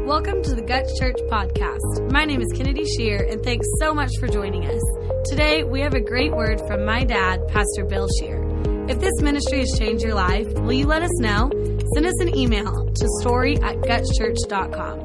Welcome to the Guts Church podcast. My name is Kennedy Shear, and thanks so much for joining us. Today, we have a great word from my dad, Pastor Bill Shear. If this ministry has changed your life, will you let us know? Send us an email to story@gutschurch.com.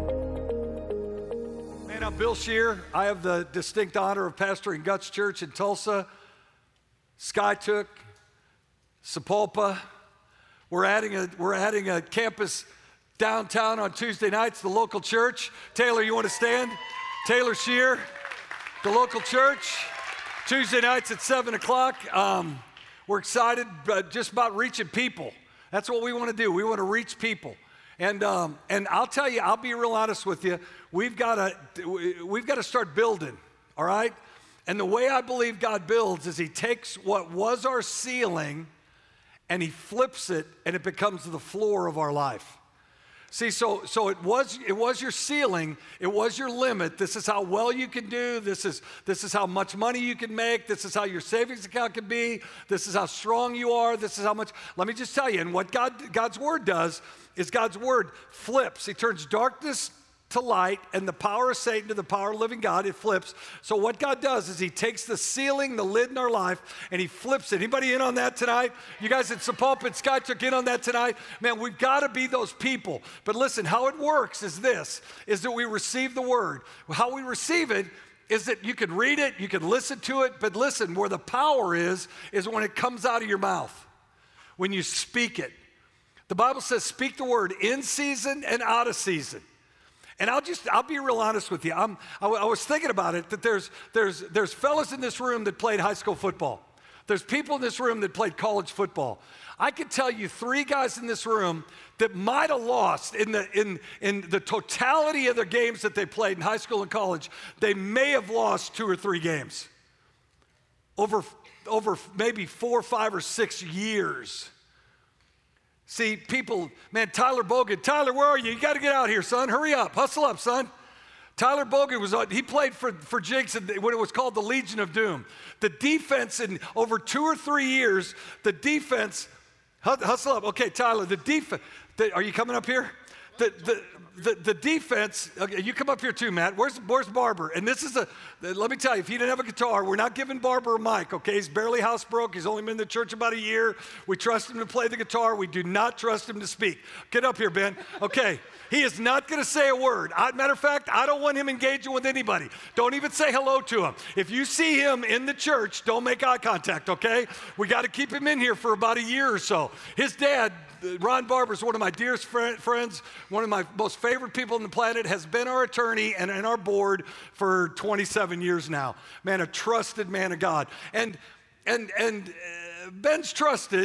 Man, I'm Bill Shear. I have the distinct honor of pastoring Guts Church in Tulsa, Skiatook, Sapulpa. We're adding a campus downtown on Tuesday nights, the local church. Taylor, you want to stand? Taylor Shear, the local church, Tuesday nights at 7 o'clock. We're excited just about reaching people. That's what we want to do. We want to reach people. And I'll tell you, I'll be real honest with you. We've got to start building, all right? And the way I believe God builds is he takes what was our ceiling and he flips it and it becomes the floor of our life. See, so it was your ceiling, it was your limit. This is how well you can do. This is how much money you can make. This is how your savings account can be. This is how strong you are. This is how much. Let me just tell you, and what God's word does is God's word flips. He turns darkness to light and the power of Satan to the power of living God. It flips. So what God does is he takes the ceiling, the lid in our life, and he flips it. Anybody in on that tonight? You guys at Sapulpa and Skiatook in on that tonight? Man, we've got to be those people. But listen, how it works is this, is that we receive the word. How we receive it is that you can read it, you can listen to it, but listen, where the power is when it comes out of your mouth, when you speak it. The Bible says speak the word in season and out of season. And I'll be real honest with you. I was thinking about it, that there's fellas in this room that played high school football. There's people in this room that played college football. I could tell you 3 guys in this room that might have lost in the totality of their games that they played in high school and college. They may have lost 2 or 3 games over maybe 4, 5, or 6 years. See, people, man, Tyler Bogan. Tyler, where are you? You got to get out here, son. Hurry up. Hustle up, son. Tyler Bogan he played for Jigs when it was called the Legion of Doom. The defense in over 2 or 3 years, the defense, hustle up. Okay, Tyler, the defense, are you coming up here? The defense, okay, you come up here too, Matt. Where's Barber? And this is let me tell you, if he didn't have a guitar, we're not giving Barber a mic, okay? He's barely housebroke. He's only been in the church about a year. We trust him to play the guitar. We do not trust him to speak. Get up here, Ben. Okay, he is not going to say a word. Matter of fact, I don't want him engaging with anybody. Don't even say hello to him. If you see him in the church, don't make eye contact, okay? We got to keep him in here for about a year or so. His dad, Ron Barber, is one of my dearest friends, one of my most favorite people on the planet, has been our attorney and our board for 27 years now. Man, a trusted man of God. And Ben's trusted.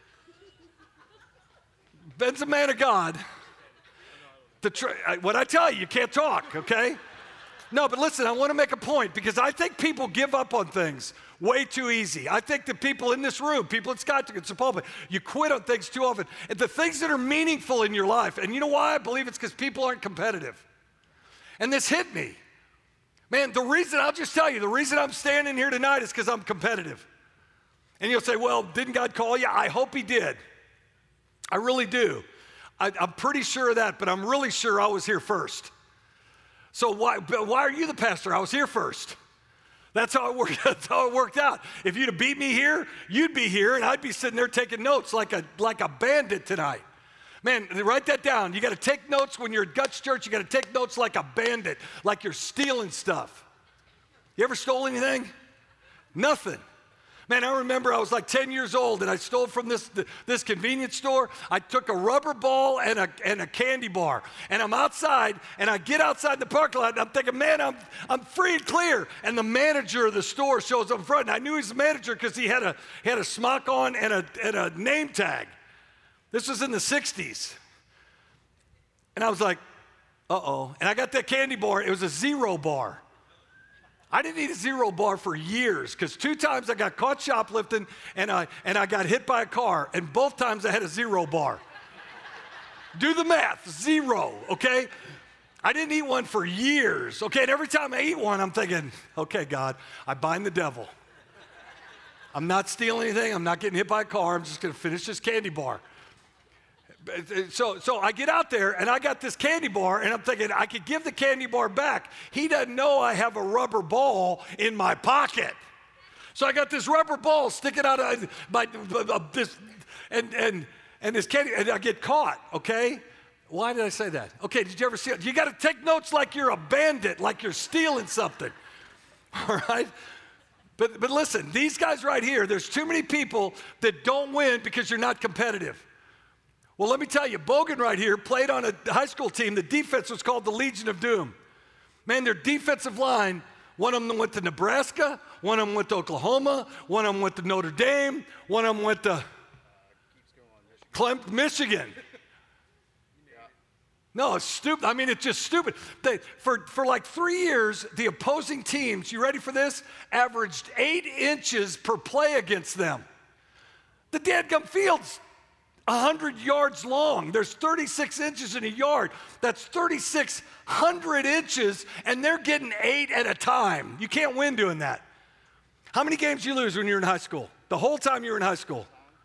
Ben's a man of God. What I tell you can't talk, okay? No, but listen, I want to make a point because I think people give up on things way too easy. I think that people in this room, people at Skiatook and Sapulpa, you quit on things too often. And the things that are meaningful in your life, and you know why? I believe it's because people aren't competitive. And this hit me. Man, I'll just tell you, the reason I'm standing here tonight is because I'm competitive. And you'll say, well, didn't God call you? I hope he did. I really do. I'm pretty sure of that, but I'm really sure I was here first. So why are you the pastor? I was here first. That's how it worked out. If you'd have beat me here, you'd be here, and I'd be sitting there taking notes like a bandit tonight. Man, write that down. You got to take notes when you're at Guts Church. You got to take notes like a bandit, like you're stealing stuff. You ever stole anything? Nothing. Man, I remember I was like 10 years old, and I stole from this convenience store. I took a rubber ball and a candy bar, and I'm outside, and I get outside the parking lot, and I'm thinking, man, I'm free and clear. And the manager of the store shows up in front, and I knew he was the manager because he had a smock on and a name tag. This was in the 60s. And I was like, uh-oh. And I got that candy bar. It was a zero bar. I didn't eat a zero bar for years because 2 times I got caught shoplifting and I got hit by a car, and both times I had a zero bar. Do the math, 0, okay? I didn't eat one for years, okay? And every time I eat one, I'm thinking, okay, God, I bind the devil. I'm not stealing anything. I'm not getting hit by a car. I'm just going to finish this candy bar. So I get out there and I got this candy bar and I'm thinking I could give the candy bar back. He doesn't know I have a rubber ball in my pocket. So I got this rubber ball sticking out of this, and this candy, and I get caught, okay? Why did I say that? Okay, did you ever see it? You got to take notes like you're a bandit, like you're stealing something, all right? But listen, these guys right here, there's too many people that don't win because you're not competitive. Well, let me tell you, Bogan right here played on a high school team. The defense was called the Legion of Doom. Man, their defensive line, one of them went to Nebraska, one of them went to Oklahoma, one of them went to Notre Dame, one of them went to Michigan. No, it's stupid. I mean, it's just stupid. For like 3 years, the opposing teams, you ready for this, averaged 8 inches per play against them. The dadgum field's 100 yards long. There's 36 inches in a yard. That's 3,600 inches, and they're getting 8 at a time. You can't win doing that. How many games did you lose when you were in high school? The whole time you were in high school?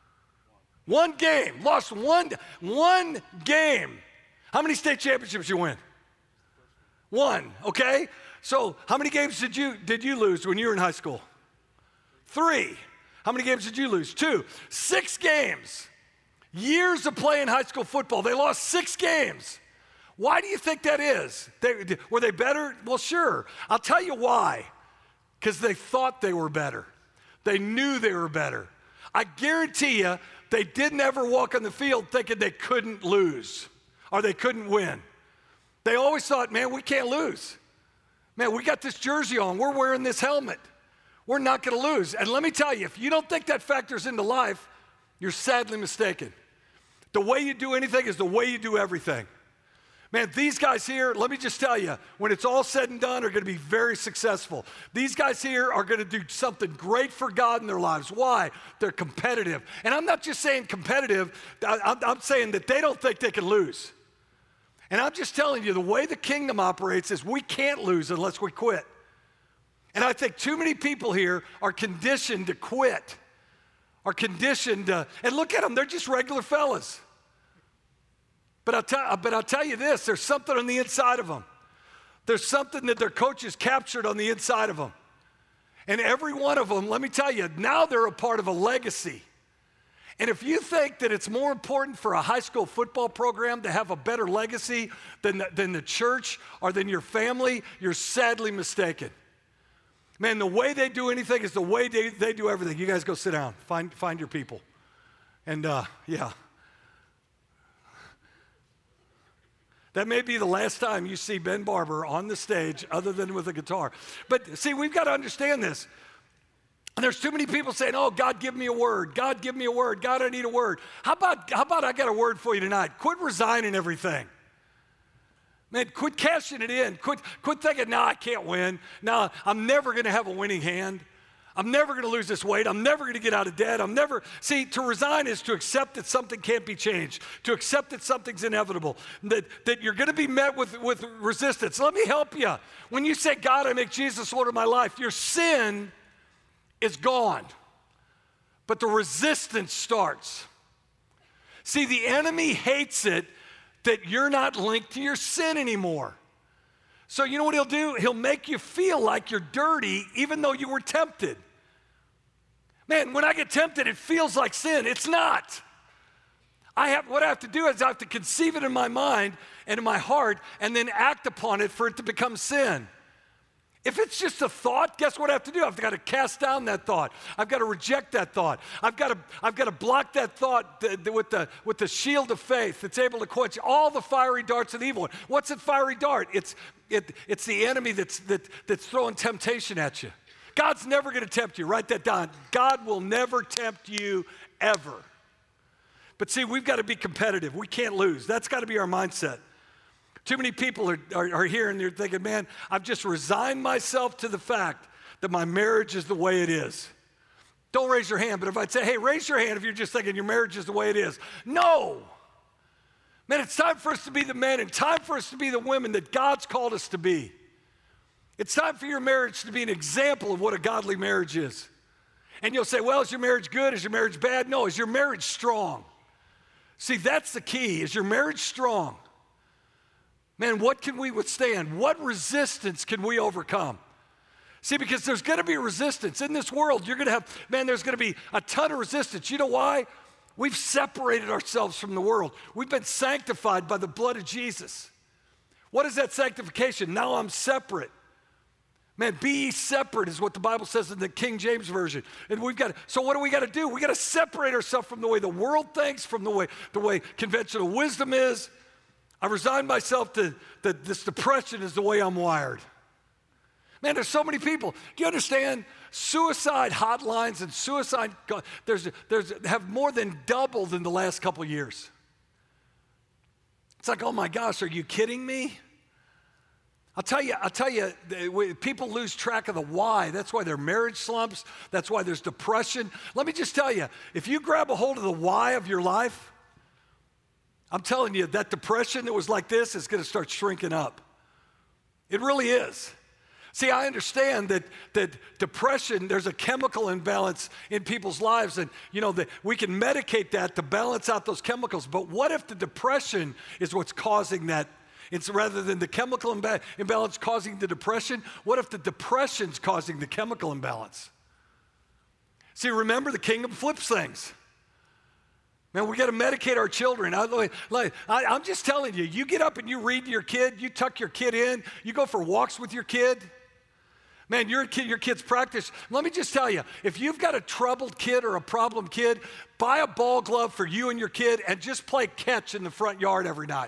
One game. Lost one game. How many state championships you win? One, okay? So how many games did you lose when you were in high school? 3. How many games did you lose? 2. 6 games. Years of playing high school football. They lost 6 games. Why do you think that is? Were they better? Well, sure. I'll tell you why. Because they thought they were better. They knew they were better. I guarantee you, they didn't ever walk on the field thinking they couldn't lose or they couldn't win. They always thought, man, we can't lose. Man, we got this jersey on. We're wearing this helmet. We're not going to lose. And let me tell you, if you don't think that factors into life, you're sadly mistaken. The way you do anything is the way you do everything. Man, these guys here, let me just tell you, when it's all said and done, are going to be very successful. These guys here are going to do something great for God in their lives. Why? They're competitive. And I'm not just saying competitive, I'm saying that they don't think they can lose. And I'm just telling you, the way the kingdom operates is we can't lose unless we quit. And I think too many people here are conditioned to quit, are conditioned to, and look at them, they're just regular fellas. But I'll tell you this, there's something on the inside of them. There's something that their coaches captured on the inside of them. And every one of them, let me tell you, now they're a part of a legacy. And if you think that it's more important for a high school football program to have a better legacy than the church or than your family, you're sadly mistaken. Man, the way they do anything is the way they do everything. You guys go sit down. Find your people. And yeah. That may be the last time you see Ben Barber on the stage other than with a guitar. But see, we've got to understand this. And there's too many people saying, oh, God, give me a word. God, give me a word. God, I need a word. How about I got a word for you tonight? Quit resigning everything. Man, quit cashing it in. Quit thinking, no, I can't win. No, I'm never going to have a winning hand. I'm never going to lose this weight. I'm never going to get out of debt. See, to resign is to accept that something can't be changed, to accept that something's inevitable, that you're going to be met with resistance. Let me help you. When you say, God, I make Jesus Lord of my life, your sin is gone, but the resistance starts. See, the enemy hates it that you're not linked to your sin anymore. So you know what he'll do? He'll make you feel like you're dirty even though you were tempted. Man, when I get tempted, it feels like sin. It's not. What I have to do is I have to conceive it in my mind and in my heart and then act upon it for it to become sin. If it's just a thought, guess what I have to do? I've got to cast down that thought. I've got to reject that thought. I've got to block that thought with the shield of faith that's able to quench all the fiery darts of the evil one. What's a fiery dart? It's the enemy that's throwing temptation at you. God's never going to tempt you. Write that down. God will never tempt you ever. But see, we've got to be competitive. We can't lose. That's got to be our mindset. Too many people are here and they're thinking, man, I've just resigned myself to the fact that my marriage is the way it is. Don't raise your hand, but if I'd say, hey, raise your hand if you're just thinking your marriage is the way it is. No. Man, it's time for us to be the men and time for us to be the women that God's called us to be. It's time for your marriage to be an example of what a godly marriage is. And you'll say, well, is your marriage good? Is your marriage bad? No, is your marriage strong? See, that's the key. Is your marriage strong? Man, what can we withstand? What resistance can we overcome? See, because there's going to be resistance. In this world, you're going to have, man, there's going to be a ton of resistance. You know why? We've separated ourselves from the world. We've been sanctified by the blood of Jesus. What is that sanctification? Now I'm separate. Man, be ye separate is what the Bible says in the King James Version. And so what do we got to do? We got to separate ourselves from the way the world thinks, from the way conventional wisdom is. I resigned myself to that this depression is the way I'm wired. Man, there's so many people. Do you understand? Suicide hotlines and suicide, have more than doubled in the last couple years. It's like, oh my gosh, are you kidding me? I'll tell you, people lose track of the why. That's why there are marriage slumps. That's why there's depression. Let me just tell you, if you grab a hold of the why of your life, I'm telling you, that depression that was like this is going to start shrinking up. It really is. See, I understand that depression, there's a chemical imbalance in people's lives, and that we can medicate that to balance out those chemicals. But what if the depression is what's causing that? It's rather than the chemical imbalance causing the depression, what if the depression's causing the chemical imbalance? See, remember, the kingdom flips things. Man, we got to medicate our children. I'm just telling you, you get up and you read to your kid, you tuck your kid in, you go for walks with your kid. Man, your kid's practice. Let me just tell you, if you've got a troubled kid or a problem kid, buy a ball glove for you and your kid and just play catch in the front yard every night.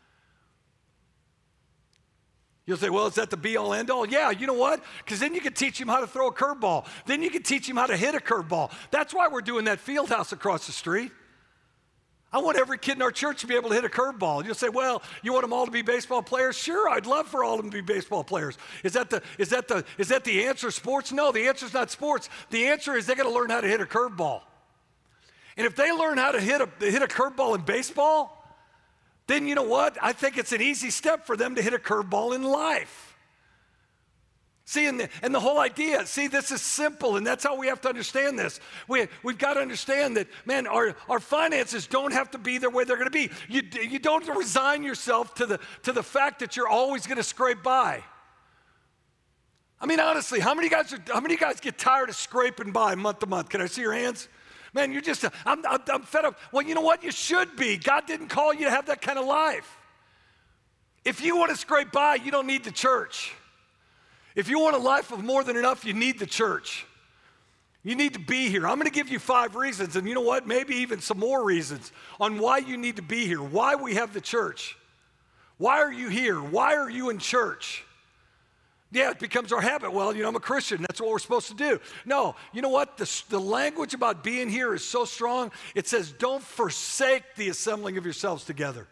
You'll say, well, is that the be-all, end-all? Yeah, you know what? Because then you can teach him how to throw a curveball. Then you can teach him how to hit a curveball. That's why we're doing that field house across the street. I want every kid in our church to be able to hit a curveball. You'll say, well, you want them all to be baseball players? Sure, I'd love for all of them to be baseball players. Is that the answer, sports? No, the answer is not sports. The answer is they got to learn how to hit a curveball. And if they learn how to hit a curveball in baseball, then you know what? I think it's an easy step for them to hit a curveball in life. See, and the whole idea, see, this is simple, and that's how we have to understand this. We've got to understand that, man, our finances don't have to be the way they're going to be. You don't resign yourself to the fact that you're always going to scrape by. I mean, honestly, how many guys get tired of scraping by month to month? Can I see your hands? Man, you're just, I'm fed up. Well, you know what? You should be. God didn't call you to have that kind of life. If you want to scrape by, you don't need the church. If you want a life of more than enough, you need the church. You need to be here. I'm going to give you 5 reasons, and you know what? Maybe even some more reasons on why you need to be here, why we have the church. Why are you here? Why are you in church? Yeah, it becomes our habit. Well, I'm a Christian. That's what we're supposed to do. No, you know what? The language about being here is so strong. It says, don't forsake the assembling of yourselves together.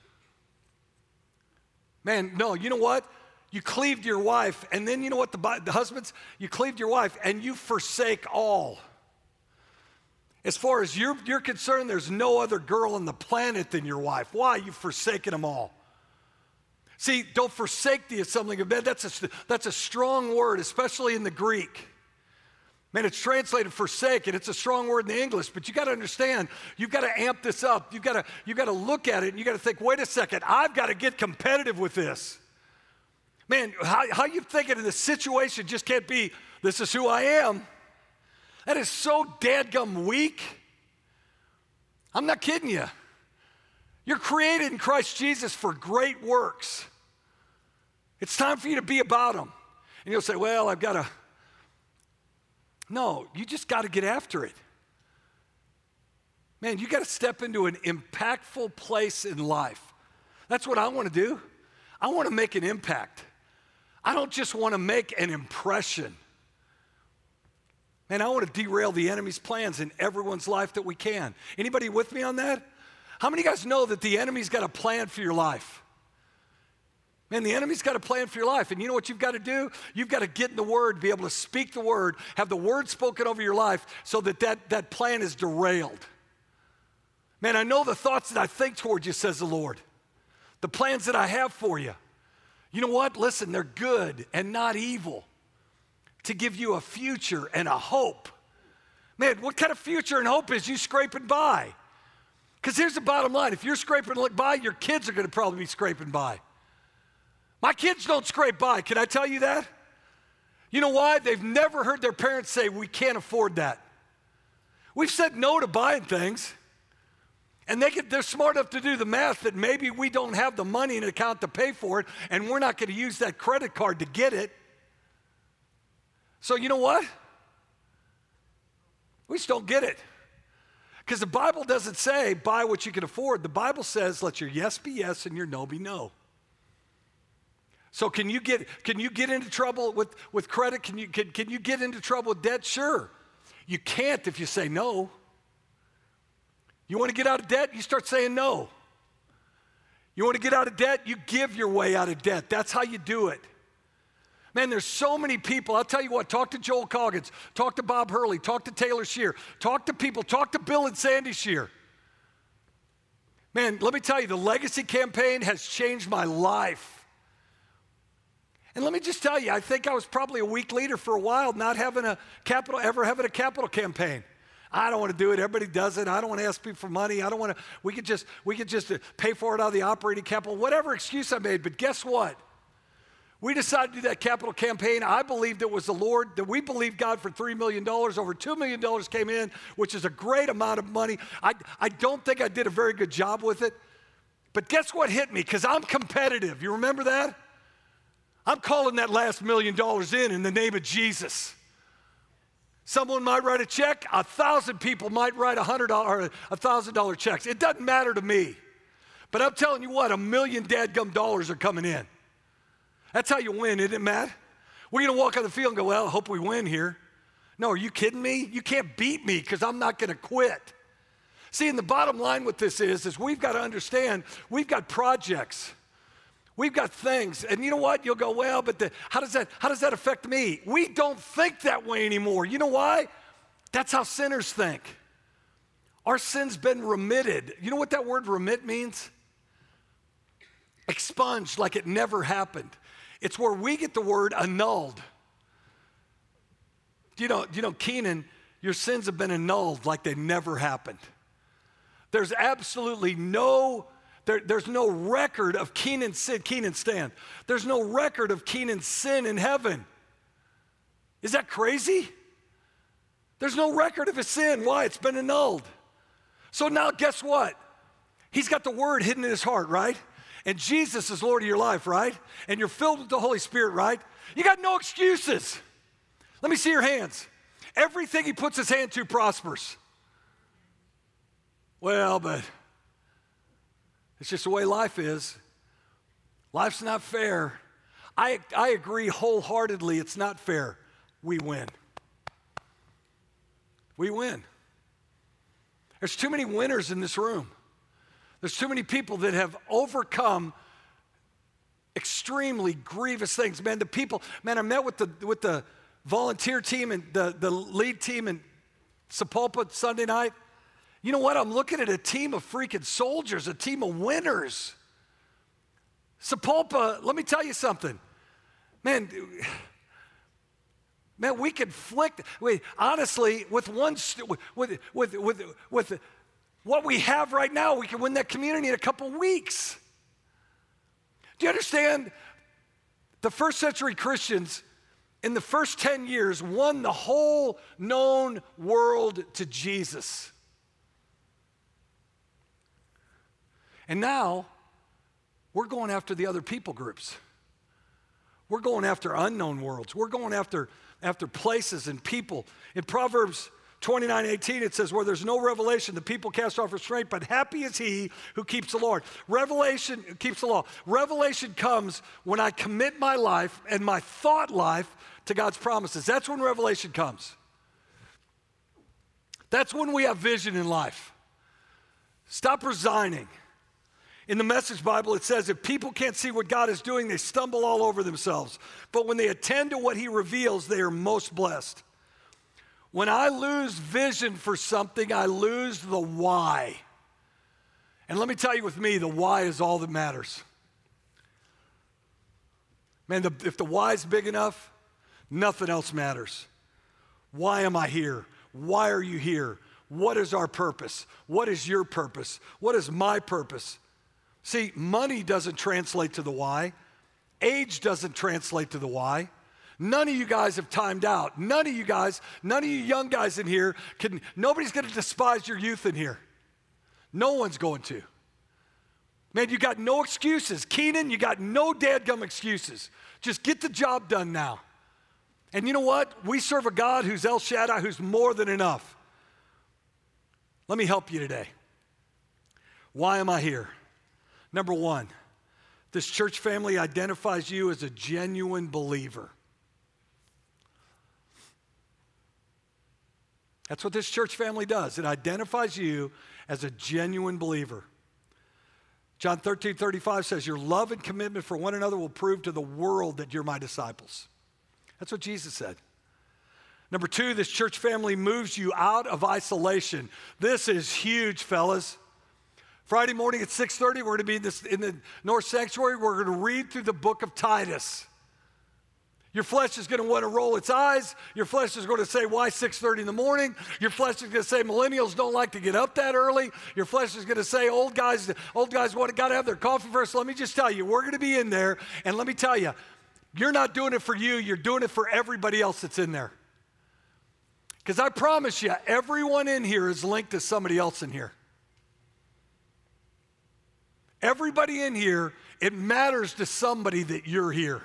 Man, no, you know what? You cleave to your wife, and then you know what, the husbands, you cleave to your wife, and you forsake all. As far as you're concerned, there's no other girl on the planet than your wife. Why? You've forsaken them all. See, don't forsake the assembling of men. That's a strong word, especially in the Greek. Man, it's translated forsake, and it's a strong word in the English, but you got to understand, you've got to amp this up. You've got to look at it, and you got to think, wait a second, I've got to get competitive with this. Man, how you thinking in this situation just can't be, this is who I am. That is so dadgum weak. I'm not kidding you. You're created in Christ Jesus for great works. It's time for you to be about them. And you'll say, well, I've got to. No, you just got to get after it. Man, you got to step into an impactful place in life. That's what I want to do. I want to make an impact. I don't just want to make an impression. Man, I want to derail the enemy's plans in everyone's life that we can. Anybody with me on that? How many of you guys know that the enemy's got a plan for your life? Man, the enemy's got a plan for your life. And you know what you've got to do? You've got to get in the Word, be able to speak the Word, have the Word spoken over your life so that plan is derailed. Man, I know the thoughts that I think toward you, says the Lord. The plans that I have for you. You know what? Listen, they're good and not evil, to give you a future and a hope. Man, what kind of future and hope is you scraping by? Because here's the bottom line. If you're scraping by, your kids are going to probably be scraping by. My kids don't scrape by. Can I tell you that? You know why? They've never heard their parents say, we can't afford that. We've said no to buying things. And they're smart enough to do the math that maybe we don't have the money in an account to pay for it, and we're not going to use that credit card to get it. So you know what? We just don't get it. Because the Bible doesn't say buy what you can afford. The Bible says let your yes be yes and your no be no. So can you get into trouble with credit? Can you get into trouble with debt? Sure. You can't if you say no. You want to get out of debt? You start saying no. You want to get out of debt? You give your way out of debt. That's how you do it. Man, there's so many people. I'll tell you what, talk to Joel Coggins, talk to Bob Hurley, talk to Taylor Shear, talk to people, talk to Bill and Sandy Shear. Man, let me tell you, the Legacy campaign has changed my life. And let me just tell you, I think I was probably a weak leader for a while, not having a capital campaign. I don't want to do it. Everybody does it. I don't want to ask people for money. I don't want to. We could just pay for it out of the operating capital. Whatever excuse I made. But guess what? We decided to do that capital campaign. I believed it was the Lord, that we believed God for $3 million. Over $2 million came in, which is a great amount of money. I don't think I did a very good job with it. But guess what hit me? Because I'm competitive. You remember that? I'm calling that last $1 million in the name of Jesus. Someone might write a check. 1,000 people might write $100 or $1,000 checks. It doesn't matter to me. But I'm telling you what, $1 million dadgum dollars are coming in. That's how you win, isn't it, Matt? We're going to walk on the field and go, well, I hope we win here. No, are you kidding me? You can't beat me because I'm not going to quit. See, and the bottom line with this is we've got to understand we've got projects. We've got things, and you know what? You'll go, well, but how does that affect me? We don't think that way anymore. You know why? That's how sinners think. Our sin's been remitted. You know what that word remit means? Expunged, like it never happened. It's where we get the word annulled. You know, Kenan, your sins have been annulled like they never happened. There's absolutely there's no record of Kenan's sin. Kenan, stand. There's no record of Kenan's sin in heaven. Is that crazy? There's no record of his sin. Why? It's been annulled. So now guess what? He's got the word hidden in his heart, right? And Jesus is Lord of your life, right? And you're filled with the Holy Spirit, right? You got no excuses. Let me see your hands. Everything he puts his hand to prospers. Well, but it's just the way life is. Life's not fair. I agree wholeheartedly it's not fair. We win. We win. There's too many winners in this room. There's too many people that have overcome extremely grievous things. Man, I met with the volunteer team and the lead team in Sapulpa Sunday night. You know what? I'm looking at a team of freaking soldiers, a team of winners. Sapulpa, let me tell you something. Man, we could honestly, with what we have right now, we can win that community in a couple weeks. Do you understand? The first century Christians in the first 10 years won the whole known world to Jesus. And now, we're going after the other people groups. We're going after unknown worlds. We're going after places and people. In Proverbs 29:18, it says, where there's no revelation, the people cast off restraint, but happy is he who keeps the Lord. Revelation keeps the law. Revelation comes when I commit my life and my thought life to God's promises. That's when revelation comes. That's when we have vision in life. Stop resigning. In the Message Bible, it says, if people can't see what God is doing, they stumble all over themselves. But when they attend to what he reveals, they are most blessed. When I lose vision for something, I lose the why. And let me tell you, with me, the why is all that matters. Man, if the why is big enough, nothing else matters. Why am I here? Why are you here? What is our purpose? What is your purpose? What is my purpose? See, money doesn't translate to the why. Age doesn't translate to the why. None of you guys have timed out. None of you young guys in here nobody's going to despise your youth in here. No one's going to. Man, you got no excuses. Keenan, you got no dadgum excuses. Just get the job done now. And you know what? We serve a God who's El Shaddai, who's more than enough. Let me help you today. Why am I here? Number one, this church family identifies you as a genuine believer. That's what this church family does. It identifies you as a genuine believer. John 13:35 says, your love and commitment for one another will prove to the world that you're my disciples. That's what Jesus said. Number two, this church family moves you out of isolation. This is huge, fellas. Friday morning at 6:30, we're going to be in the North Sanctuary. We're going to read through the book of Titus. Your flesh is going to want to roll its eyes. Your flesh is going to say, why 6:30 in the morning? Your flesh is going to say, millennials don't like to get up that early. Your flesh is going to say, old guys got to have their coffee first. Let me just tell you, we're going to be in there, and let me tell you, you're not doing it for you. You're doing it for everybody else that's in there. Because I promise you, everyone in here is linked to somebody else in here. Everybody in here, it matters to somebody that you're here.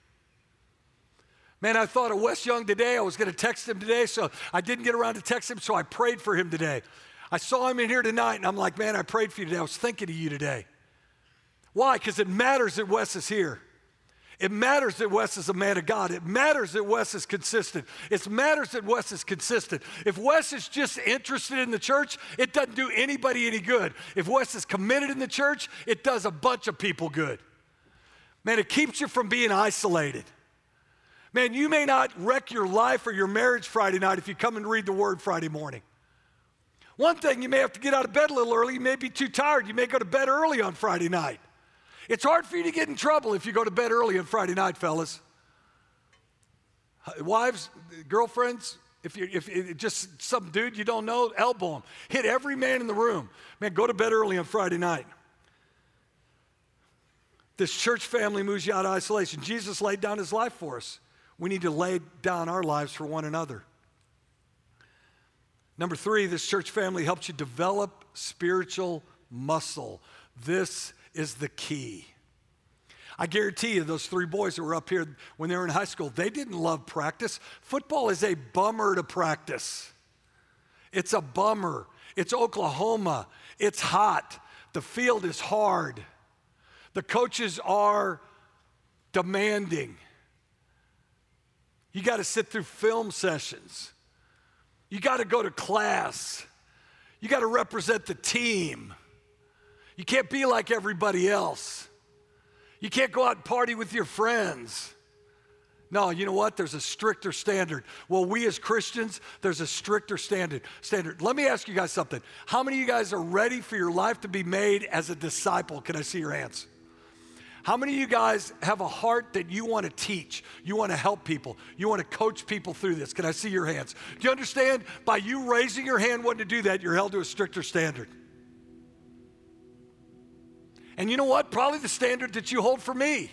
Man, I thought of Wes Young today. I was going to text him today, so I didn't get around to text him, so I prayed for him today. I saw him in here tonight, and I'm like, man, I prayed for you today. I was thinking of you today. Why? Because it matters that Wes is here. It matters that Wes is a man of God. It matters that Wes is consistent. It matters that Wes is consistent. If Wes is just interested in the church, it doesn't do anybody any good. If Wes is committed in the church, it does a bunch of people good. Man, it keeps you from being isolated. Man, you may not wreck your life or your marriage Friday night if you come and read the Word Friday morning. One thing, you may have to get out of bed a little early. You may be too tired. You may go to bed early on Friday night. It's hard for you to get in trouble if you go to bed early on Friday night, fellas. Wives, girlfriends, if just some dude you don't know, elbow him. Hit every man in the room. Man, go to bed early on Friday night. This church family moves you out of isolation. Jesus laid down his life for us. We need to lay down our lives for one another. Number three, this church family helps you develop spiritual muscle. This is the key. I guarantee you those three boys that were up here when they were in high school, they didn't love practice. Football is a bummer to practice. It's a bummer. It's Oklahoma. It's hot. The field is hard. The coaches are demanding. You got to sit through film sessions. You got to go to class. You got to represent the team. You can't be like everybody else. You can't go out and party with your friends. No, you know what? There's a stricter standard. Well, we as Christians, there's a stricter standard. Let me ask you guys something. How many of you guys are ready for your life to be made as a disciple? Can I see your hands? How many of you guys have a heart that you want to teach? You want to help people. You want to coach people through this. Can I see your hands? Do you understand? By you raising your hand wanting to do that, you're held to a stricter standard. And you know what? Probably the standard that you hold for me.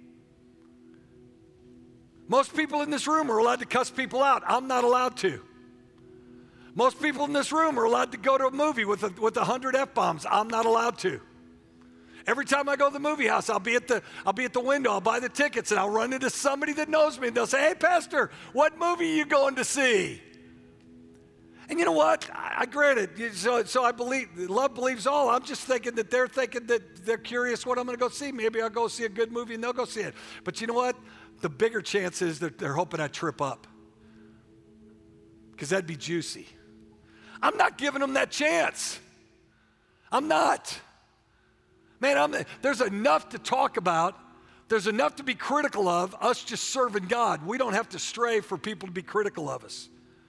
Most people in this room are allowed to cuss people out. I'm not allowed to. Most people in this room are allowed to go to a movie with 100 F-bombs. I'm not allowed to. Every time I go to the movie house, I'll be at the window, I'll buy the tickets, and I'll run into somebody that knows me, and they'll say, hey, Pastor, what movie are you going to see? And you know what? I granted, so I believe, love believes all. I'm just thinking that they're thinking that they're curious what I'm going to go see. Maybe I'll go see a good movie, and they'll go see it. But you know what? The bigger chance is that they're hoping I trip up, because that'd be juicy. I'm not giving them that chance. I'm not. Man, there's enough to talk about. There's enough to be critical of, us just serving God. We don't have to stray for people to be critical of us.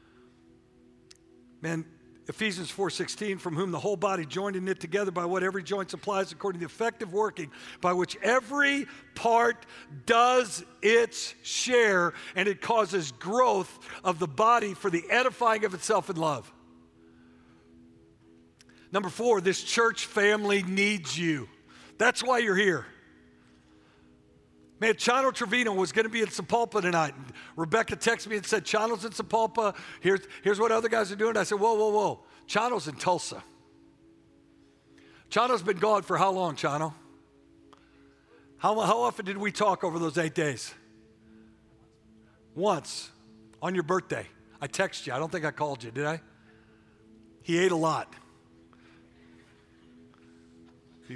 Man, Ephesians 4:16, from whom the whole body joined and knit together by what every joint supplies according to the effective working by which every part does its share, and it causes growth of the body for the edifying of itself in love. Number 4, this church family needs you. That's why you're here. Man, Chano Trevino was going to be in Sapulpa tonight. And Rebecca texted me and said, Chano's in Sapulpa. Here's what other guys are doing. I said, whoa. Chano's in Tulsa. Chano's been gone for how long, Chano? How often did we talk over those 8 days? Once, on your birthday. I texted you. I don't think I called you, did I? He ate a lot. He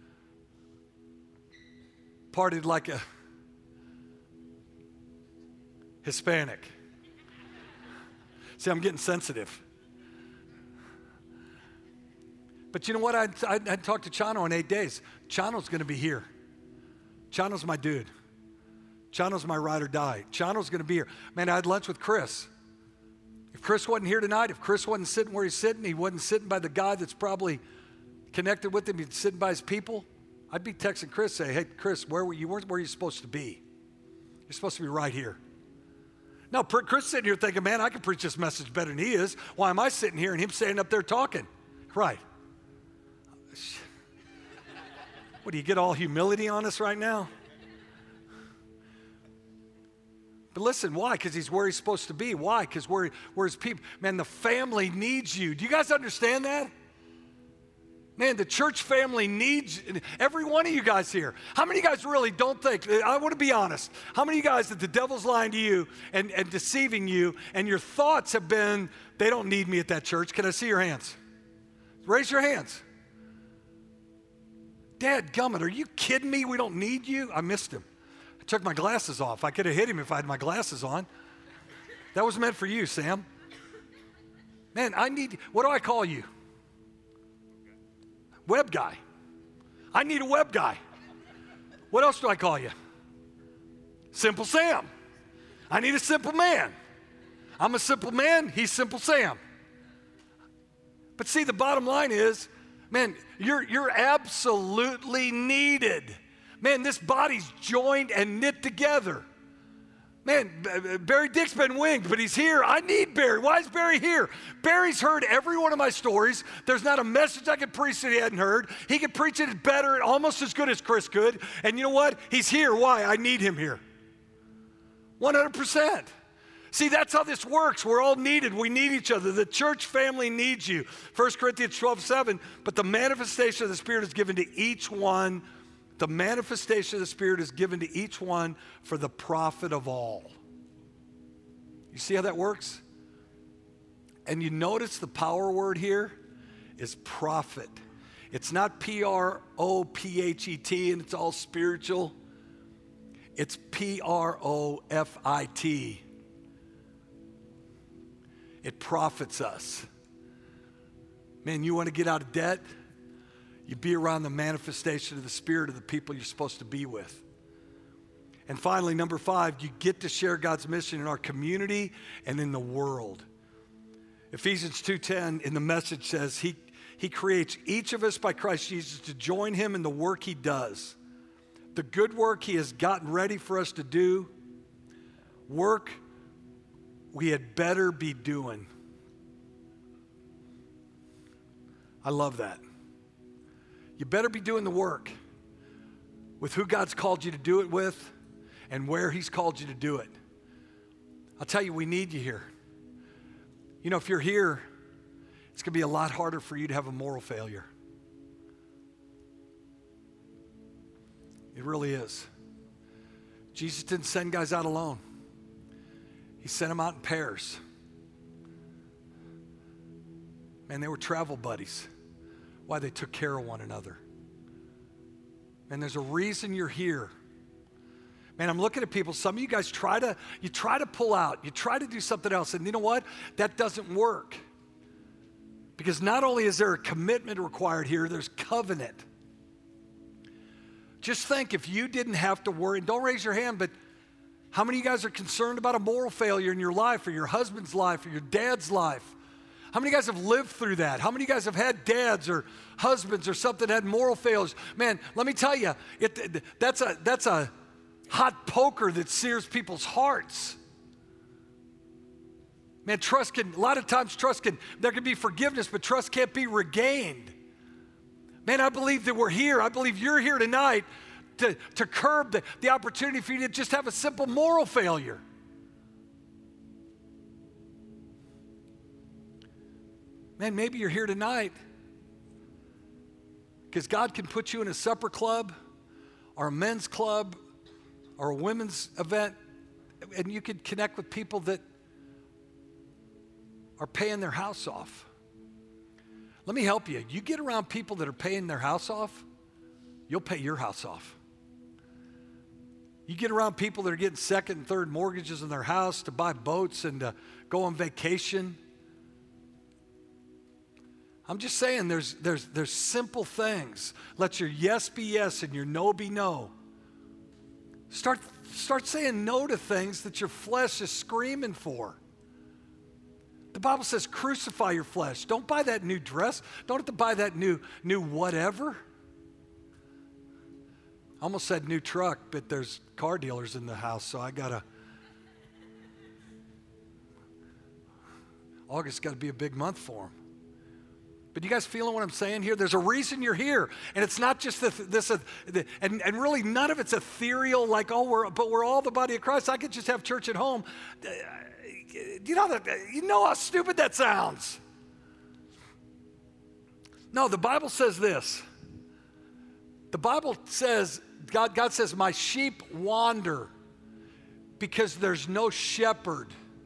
partied like a Hispanic. See, I'm getting sensitive. But you know what? I talked to Chano in 8 days. Chano's going to be here. Chano's my dude. Chano's my ride or die. Chano's going to be here. Man, I had lunch with Chris. If Chris wasn't here tonight, if Chris wasn't sitting where he's sitting, he wasn't sitting by the guy that's probably connected with him, he's sitting by his people, I'd be texting Chris, say, hey, Chris, where were you? Where are you supposed to be? You're supposed to be right here. Now, Chris sitting here thinking, man, I can preach this message better than he is. Why am I sitting here and him standing up there talking? Right. What, do you get all humility on us right now? But listen, why? Because he's where he's supposed to be. Why? Because where his people, man, the family needs you. Do you guys understand that? Man, the church family needs every one of you guys here. How many of you guys really don't think, I want to be honest, how many of you guys that the devil's lying to you and deceiving you and your thoughts have been, they don't need me at that church? Can I see your hands? Raise your hands. Dad gummit, are you kidding me? We don't need you? I missed him. I took my glasses off. I could have hit him if I had my glasses on. That was meant for you, Sam. Man, what do I call you? Web guy. I need a web guy. What else do I call you? Simple Sam. I need a simple man. I'm a simple man, he's Simple Sam. But see, the bottom line is, man, you're absolutely needed. Man, this body's joined and knit together. Man, Barry Dick's been winged, but he's here. I need Barry. Why is Barry here? Barry's heard every one of my stories. There's not a message I could preach that he hadn't heard. He could preach it better, almost as good as Chris could. And you know what? He's here. Why? I need him here. 100%. See, that's how this works. We're all needed. We need each other. The church family needs you. 1 Corinthians 12:7, but the manifestation of the Spirit is given to each one. The manifestation of the Spirit is given to each one for the profit of all. You see how that works? And you notice the power word here is profit. It's not P-R-O-P-H-E-T and it's all spiritual. It's P-R-O-F-I-T. It profits us. Man, you want to get out of debt? You be around the manifestation of the Spirit of the people you're supposed to be with. And finally, number 5, you get to share God's mission in our community and in the world. Ephesians 2:10 in the Message says, He creates each of us by Christ Jesus to join Him in the work He does. The good work He has gotten ready for us to do, work we had better be doing. I love that. You better be doing the work with who God's called you to do it with and where He's called you to do it. I'll tell you, we need you here. You know, if you're here, it's going to be a lot harder for you to have a moral failure. It really is. Jesus didn't send guys out alone. He sent them out in pairs. Man, they were travel buddies. Why? They took care of one another. And there's a reason you're here. Man, I'm looking at people. Some of you guys try to pull out. You try to do something else. And you know what? That doesn't work. Because not only is there a commitment required here, there's covenant. Just think if you didn't have to worry, and don't raise your hand, but how many of you guys are concerned about a moral failure in your life or your husband's life or your dad's life? How many of you guys have lived through that? How many of you guys have had dads or husbands or something that had moral failures? Man, let me tell you, that's a hot poker that sears people's hearts. Man, a lot of times there can be forgiveness, but trust can't be regained. Man, I believe that we're here. I believe you're here tonight to curb the opportunity for you to just have a simple moral failure. Man, maybe you're here tonight because God can put you in a supper club or a men's club or a women's event, and you can connect with people that are paying their house off. Let me help you. You get around people that are paying their house off, you'll pay your house off. You get around people that are getting second and third mortgages in their house to buy boats and to go on vacation. I'm just saying there's simple things. Let your yes be yes and your no be no. Start saying no to things that your flesh is screaming for. The Bible says crucify your flesh. Don't buy that new dress. Don't have to buy that new whatever. I almost said new truck, but there's car dealers in the house, so I gotta. August's got to be a big month for them. But you guys feeling what I'm saying here? There's a reason you're here, and it's not just and really none of it's ethereal. Like but we're all the body of Christ. I could just have church at home. You know how stupid that sounds. No, the Bible says this. The Bible says, God says, my sheep wander because there's no shepherd.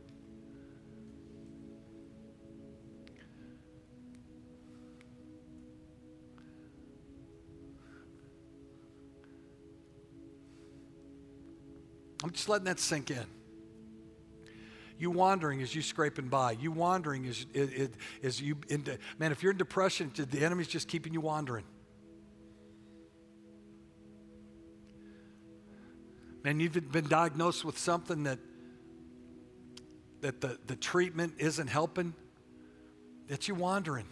I'm just letting that sink in. You wandering as you scraping by. You wandering as you, man, if you're in depression, the enemy's just keeping you wandering. Man, you've been diagnosed with something that the treatment isn't helping. That's you wandering.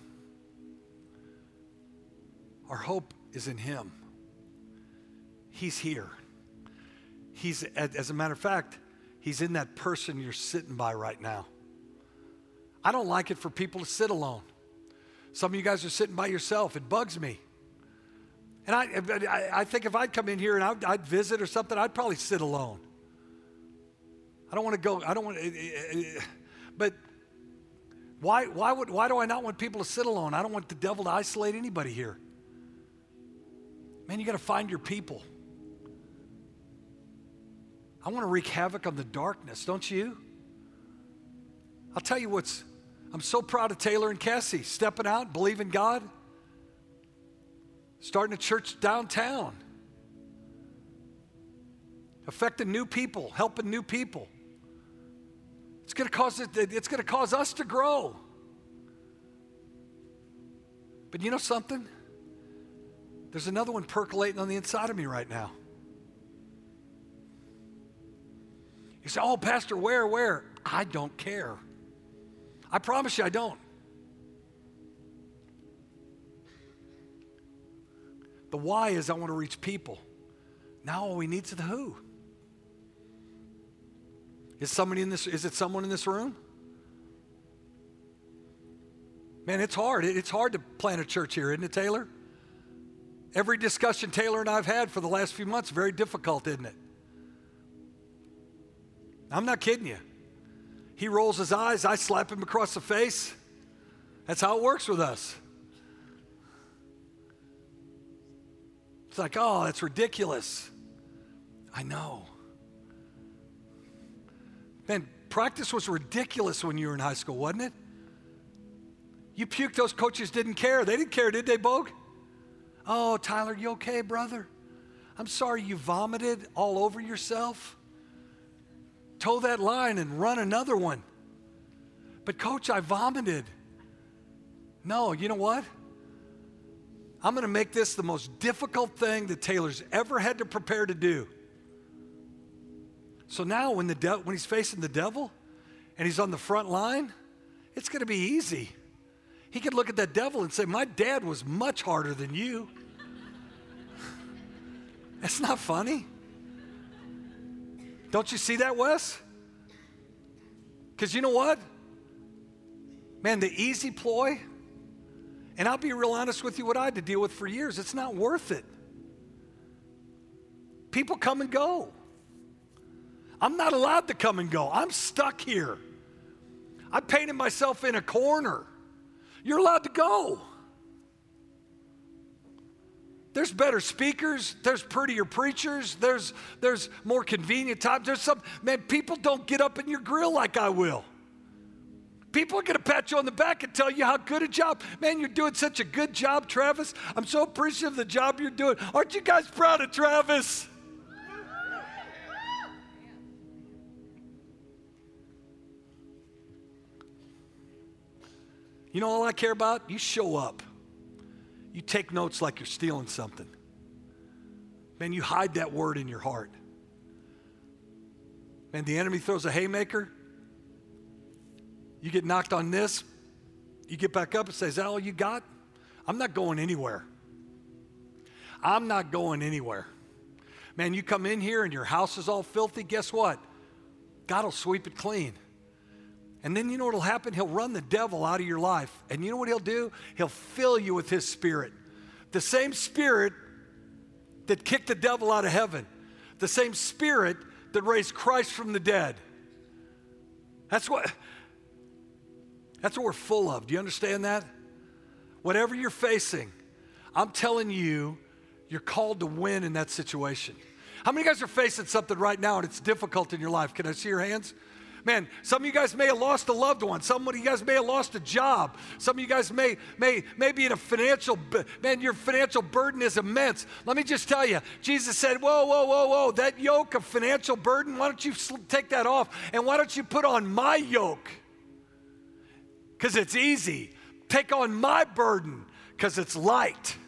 Our hope is in Him. He's here. He's, as a matter of fact, He's in that person you're sitting by right now. I don't like it for people to sit alone. Some of you guys are sitting by yourself. It bugs me. And I think if I'd come in here and I'd visit or something, I'd probably sit alone. I don't want to go. I don't want to. But why do I not want people to sit alone? I don't want the devil to isolate anybody here. Man, you got to find your people. I want to wreak havoc on the darkness, don't you? I'll tell you I'm so proud of Taylor and Cassie stepping out, believing God, starting a church downtown, affecting new people, helping new people. It's going to cause us to grow. But you know something? There's another one percolating on the inside of me right now. You say, oh, Pastor, where? I don't care. I promise you I don't. The why is I want to reach people. Now all we need is the who. Is it someone in this room? Man, it's hard. It's hard to plant a church here, isn't it, Taylor? Every discussion Taylor and I have had for the last few months, very difficult, isn't it? I'm not kidding you. He rolls his eyes, I slap him across the face. That's how it works with us. It's like, oh, that's ridiculous. I know. Man, practice was ridiculous when you were in high school, wasn't it? You puked, those coaches didn't care. They didn't care, did they, Bogue? Oh, Tyler, you okay, brother? I'm sorry you vomited all over yourself. Toe that line and run another one. But coach, I vomited. No, you know what? I'm going to make this the most difficult thing that Taylor's ever had to prepare to do. So now when he's facing the devil and he's on the front line, it's going to be easy. He could look at that devil and say, my dad was much harder than you. That's not funny. Don't you see that, Wes? Because you know what? Man, the easy ploy, and I'll be real honest with you, what I had to deal with for years, it's not worth it. People come and go. I'm not allowed to come and go. I'm stuck here. I painted myself in a corner. You're allowed to go. There's better speakers. There's prettier preachers. There's more convenient times. Man, people don't get up in your grill like I will. People are going to pat you on the back and tell you how good a job. Man, you're doing such a good job, Travis. I'm so appreciative of the job you're doing. Aren't you guys proud of Travis? You know all I care about? You show up. You take notes like you're stealing something. Man, you hide that word in your heart. Man, the enemy throws a haymaker. You get knocked on this. You get back up and say, is that all you got? I'm not going anywhere. I'm not going anywhere. Man, you come in here and your house is all filthy. Guess what? God will sweep it clean. And then you know what will happen? He'll run the devil out of your life. And you know what he'll do? He'll fill you with his spirit. The same spirit that kicked the devil out of heaven. The same spirit that raised Christ from the dead. That's what we're full of. Do you understand that? Whatever you're facing, I'm telling you, you're called to win in that situation. How many of you guys are facing something right now and it's difficult in your life? Can I see your hands? Man, some of you guys may have lost a loved one. Some of you guys may have lost a job. Some of you guys may be in a financial, man, your financial burden is immense. Let me just tell you, Jesus said, whoa, that yoke of financial burden, why don't you take that off? And why don't you put on my yoke? Because it's easy. Take on my burden because it's light.